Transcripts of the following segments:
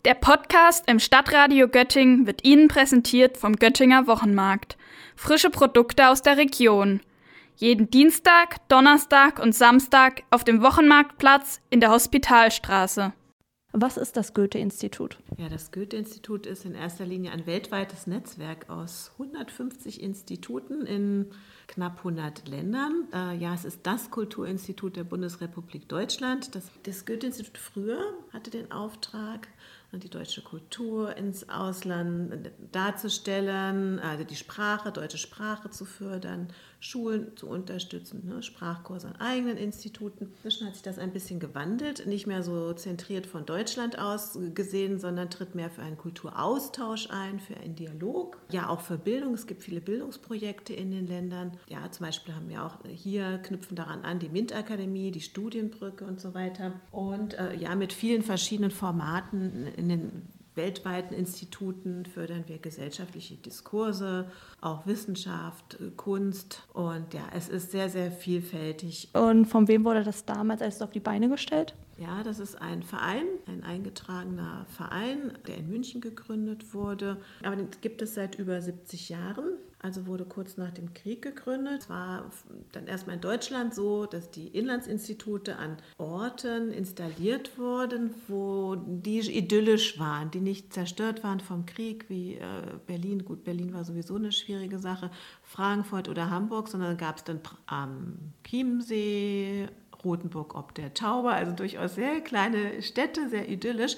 Der Podcast im Stadtradio Göttingen wird Ihnen präsentiert vom Göttinger Wochenmarkt. Frische Produkte aus der Region. Jeden Dienstag, Donnerstag und Samstag auf dem Wochenmarktplatz in der Hospitalstraße. Was ist das Goethe-Institut? Ja, das Goethe-Institut ist in erster Linie ein weltweites Netzwerk aus 150 Instituten in knapp 100 Ländern. Es ist das Kulturinstitut der Bundesrepublik Deutschland. Das Goethe-Institut früher hatte den Auftrag, die deutsche Kultur ins Ausland darzustellen, also die deutsche Sprache zu fördern, Schulen zu unterstützen, Sprachkurse an eigenen Instituten. Inzwischen hat sich das ein bisschen gewandelt, nicht mehr so zentriert von Deutschland aus gesehen, sondern tritt mehr für einen Kulturaustausch ein, für einen Dialog. Ja, auch für Bildung. Es gibt viele Bildungsprojekte in den Ländern. Ja, zum Beispiel haben wir auch hier, knüpfen daran an, die MINT-Akademie, die Studienbrücke und so weiter. Und mit vielen verschiedenen Formaten in den weltweiten Instituten fördern wir gesellschaftliche Diskurse, auch Wissenschaft, Kunst und ja, es ist sehr, sehr vielfältig. Und von wem wurde das damals alles auf die Beine gestellt? Ja, das ist ein Verein, ein eingetragener Verein, der in München gegründet wurde. Aber den gibt es seit über 70 Jahren. Also wurde kurz nach dem Krieg gegründet. Es war dann erstmal in Deutschland so, dass die Inlandsinstitute an Orten installiert wurden, wo die idyllisch waren, die nicht zerstört waren vom Krieg, wie Berlin. Gut, Berlin war sowieso eine schwierige Sache, Frankfurt oder Hamburg, sondern gab es dann am Chiemsee, Rothenburg ob der Tauber, also durchaus sehr kleine Städte, sehr idyllisch.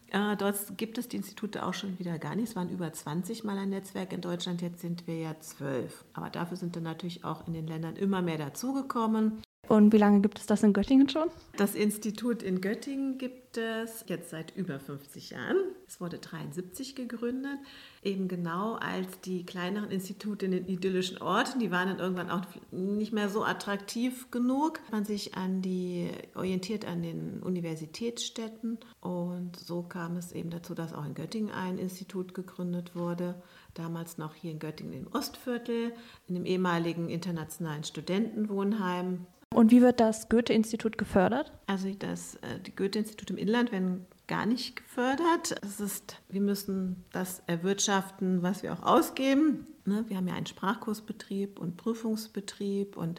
Dort gibt es die Institute auch schon wieder gar nicht. Es waren über 20 Mal ein Netzwerk in Deutschland, jetzt sind wir ja 12. Aber dafür sind dann natürlich auch in den Ländern immer mehr dazugekommen. Und wie lange gibt es das in Göttingen schon? Das Institut in Göttingen gibt es jetzt seit über 50 Jahren. Es wurde 1973 gegründet, eben genau als die kleineren Institute in den idyllischen Orten, die waren dann irgendwann auch nicht mehr so attraktiv genug. Man sich orientiert an den Universitätsstädten und so kam es eben dazu, dass auch in Göttingen ein Institut gegründet wurde. Damals noch hier in Göttingen im Ostviertel, in dem ehemaligen internationalen Studentenwohnheim. Und wie wird das Goethe-Institut gefördert? Also die Goethe-Institute im Inland werden gar nicht gefördert. Wir müssen das erwirtschaften, was wir auch ausgeben. Wir haben ja einen Sprachkursbetrieb und Prüfungsbetrieb und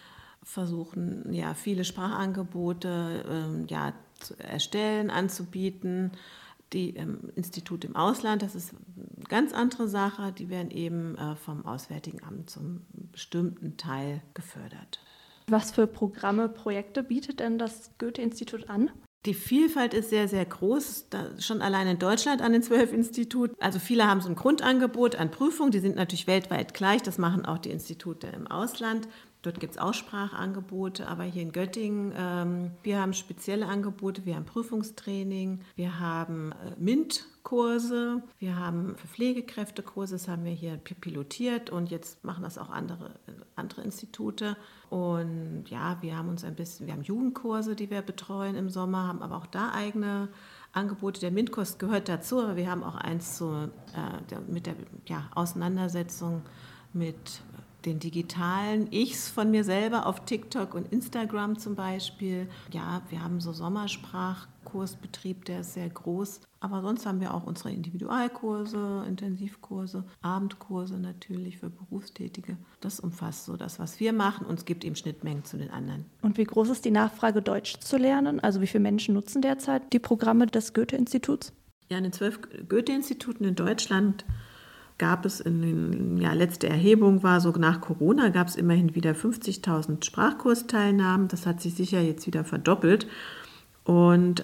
versuchen ja viele Sprachangebote zu erstellen, anzubieten. Die Institute im Ausland, das ist eine ganz andere Sache, die werden eben vom Auswärtigen Amt zum bestimmten Teil gefördert. Was für Programme, Projekte bietet denn das Goethe-Institut an? Die Vielfalt ist sehr, sehr groß, schon allein in Deutschland an den 12 Instituten. Also viele haben so ein Grundangebot an Prüfungen, die sind natürlich weltweit gleich, das machen auch die Institute im Ausland. Dort gibt es auch Sprachangebote, aber hier in Göttingen, wir haben spezielle Angebote, wir haben Prüfungstraining, wir haben MINT-Kurse, wir haben für Pflegekräfte-Kurse, das haben wir hier pilotiert und jetzt machen das auch andere Institute. Und ja, wir haben Jugendkurse, die wir betreuen im Sommer, haben aber auch da eigene Angebote. Der MINT-Kurs gehört dazu, aber wir haben auch eins mit der Auseinandersetzung mit den digitalen Ichs von mir selber auf TikTok und Instagram zum Beispiel. Ja, wir haben so Sommersprachkursbetrieb, der ist sehr groß. Aber sonst haben wir auch unsere Individualkurse, Intensivkurse, Abendkurse natürlich für Berufstätige. Das umfasst so das, was wir machen und es gibt eben Schnittmengen zu den anderen. Und wie groß ist die Nachfrage, Deutsch zu lernen? Also wie viele Menschen nutzen derzeit die Programme des Goethe-Instituts? Ja, in den 12 Goethe-Instituten in Deutschland gab es letzte Erhebung war so nach Corona, gab es immerhin wieder 50.000 Sprachkursteilnahmen. Das hat sich sicher jetzt wieder verdoppelt. Und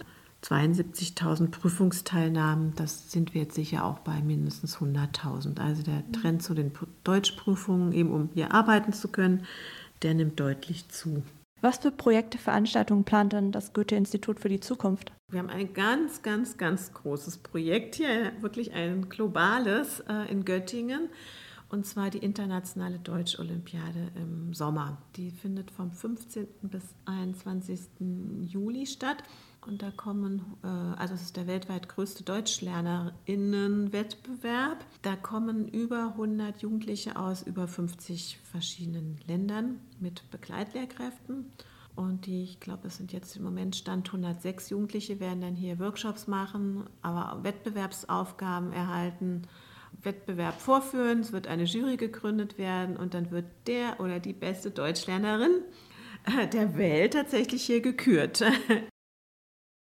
72.000 Prüfungsteilnahmen, das sind wir jetzt sicher auch bei mindestens 100.000. Also der Trend zu den Deutschprüfungen, eben um hier arbeiten zu können, der nimmt deutlich zu. Was für Projekte, Veranstaltungen plant denn das Goethe-Institut für die Zukunft? Wir haben ein ganz, ganz, ganz großes Projekt hier, wirklich ein globales in Göttingen, und zwar die internationale Deutsch-Olympiade im Sommer. Die findet vom 15. bis 21. Juli statt. Und da kommen, es ist der weltweit größte DeutschlerInnen-Wettbewerb. Da kommen über 100 Jugendliche aus über 50 verschiedenen Ländern mit Begleitlehrkräften. Und ich glaube, es sind jetzt im Moment Stand 106 Jugendliche, werden dann hier Workshops machen, aber auch Wettbewerbsaufgaben erhalten, Wettbewerb vorführen. Es wird eine Jury gegründet werden und dann wird der oder die beste Deutschlernerin der Welt tatsächlich hier gekürt.